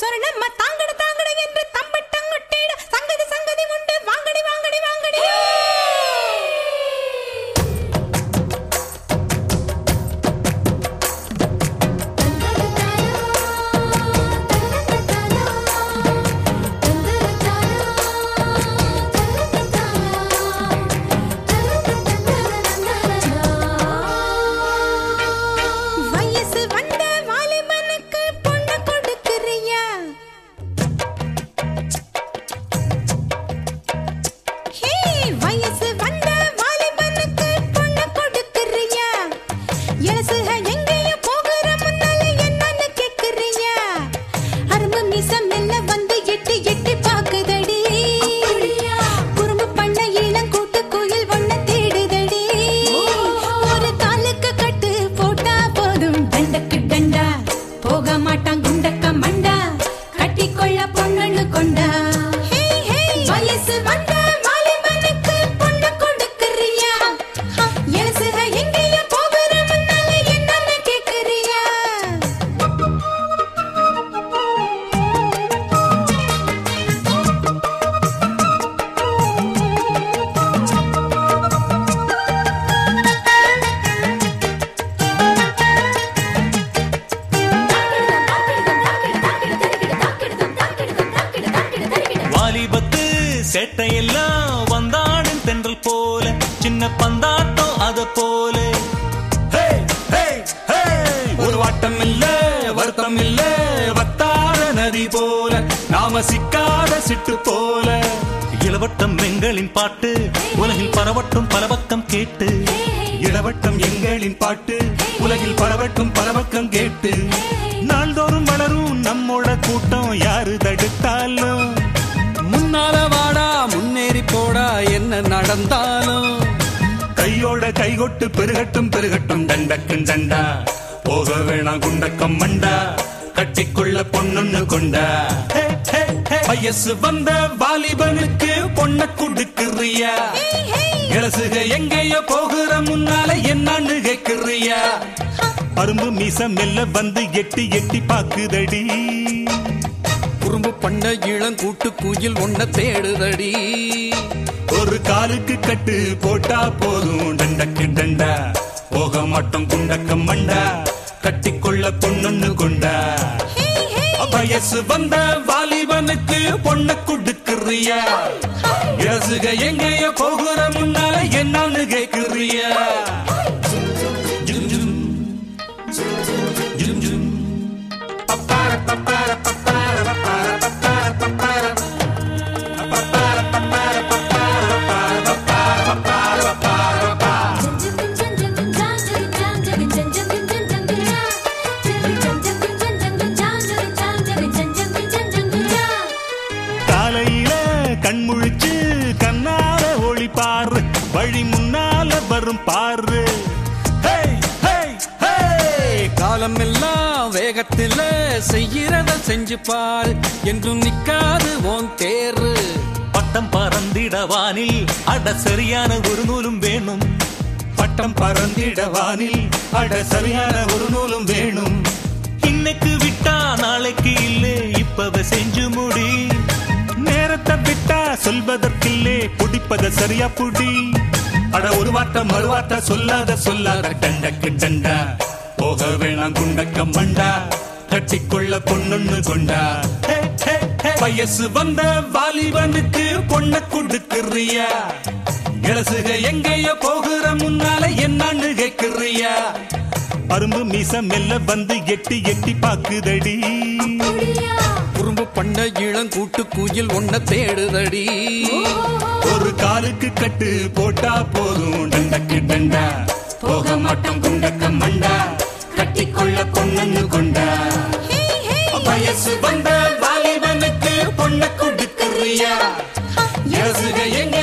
சொரணம்மா தாங்கட தாங்கட என்று தம்பட்டம் கொட்டிட சங்கதி சங்கதி உண்டு வாங்கடி வாங்கடி வாங்கடி சேட்டையெல்லாம் வந்தாடும் தென்றல் போல சின்ன பந்தாட்டம் அத போல ஒரு வாட்டம் இல்ல வருத்தம் இல்ல வத்தாத நதி போல நாம சிக்காத சிட்டு போல இளவட்டம் எங்களின் பாட்டு உலகில் பரவட்டும் பலபக்கம் கேட்டு இளவட்டம் எங்களின் பாட்டு உலகில் பரவட்டும் பலபக்கம் கேட்டு நாள்தோறும் வளரும் நம்மோட கூட்டம் யாரு தடுத்தாலும் முன்னால வாடா முன்னேறி போடா என்ன நடந்தாலும் கையோட கைகொட்டு பெருகட்டும் பெருகட்டும் தண்டக்கும் தண்டா போக வேணாம் குண்டக்கம் மண்டா கட்டிக்கொள்ள பொண்ணு கொண்டா வயசு வந்த வாலிபனுக்கு பொண்ண கொடுக்குறியா இளசுக எங்கேயோ போகிற முன்னால என்னன்னு கேக்குறியா அரும்பு மீச மெல்ல வந்து எட்டி எட்டி பாக்குதடி குறும்பு பண்ண இளங்கூட்டு குயில் ஒன்ன தேடுதடி ஒரு காலுக்கு கட்டு போட்டா போதும் டண்டக்கு டண்டா போக மாட்டோம் குண்டக்கம் மண்டா கட்டிக்கொள்ள பொண்ணு கொண்டா வயசு வந்த வாலிபனுக்கு பொண்ண கொடுக்குறியா இளசுக எங்கேயோ போகிற முன்னால என்னன்னு கேக்குறியா கண்முழிச்சு கண்ணால ஒளி பாரு வழி முன்னால வரும் பாரு காலம் எல்லாம் வேகத்தில செய்யறத செஞ்சு பாரு என்றும் நிக்காது ஓன் தேரு பட்டம் பறந்திடவானில் அட சரியான ஒரு நூலும் வேணும் பட்டம் பறந்திடவானில் அட சரியான ஒரு நூலும் வேணும் இன்னைக்கு விட்டா நாளைக்கு இல்லே இப்பவே செஞ்சு முடி நேரத்தை விட்டா சொல்வதற்கில்லே புடிப்பத சரியா புடி அட ஒரு வார்த்தை மறுவார்த்தை சொல்லாத சொல்லாத டண்டக்கு டண்டா போக வேணாம் குண்டக்கம் மண்டா கட்டிக்கொள்ள பொண்ணு கொண்டா வயசு வந்த வாலிபனுக்கு பொண்ண கொடுக்குறியா இளசுக எங்கேயோ போகிற முன்னால என்னன்னு கேக்குறியா அரும்பு மீச மெல்ல வந்து எட்டி எட்டி பாக்குதடி குறும்பு பண்ண இளங்கூட்டு குயில் ஒன்ன தேடுதடி ஒரு காலுக்கு கட்டு போட்டா போதும் டண்டக்கு டண்டா போக மாட்டோம் குண்டக்கம் மண்டா கட்டிக்கொள்ள பொண்ணு கொண்டா வயசு வந்த வாலிபனுக்கு பொண்ண கொடுக்குறியா இளசுக எங்க